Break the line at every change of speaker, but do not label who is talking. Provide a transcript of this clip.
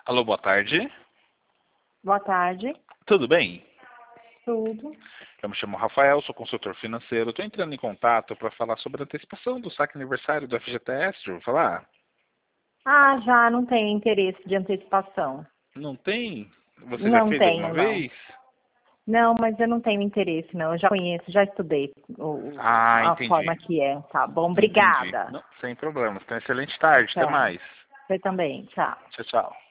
Alô, boa tarde.
Boa tarde.
Tudo bem?
Tudo.
Eu me chamo Rafael, sou consultor financeiro. Estou entrando em contato para falar sobre a antecipação do saque aniversário do FGTS. Já vou falar?
Ah, já não tenho interesse de antecipação.
Não tem? Você já
Não
fez alguma
tenho, não.
vez?
Não, mas eu não tenho interesse, não. Eu já conheço, já estudei
Ah,
a
entendi.
forma que é. Tá bom,
Entendi.
obrigada.
Não, sem problemas. Tenha uma excelente tarde. Até
Tchau.
mais.
Você também, tchau.
Tchau, tchau.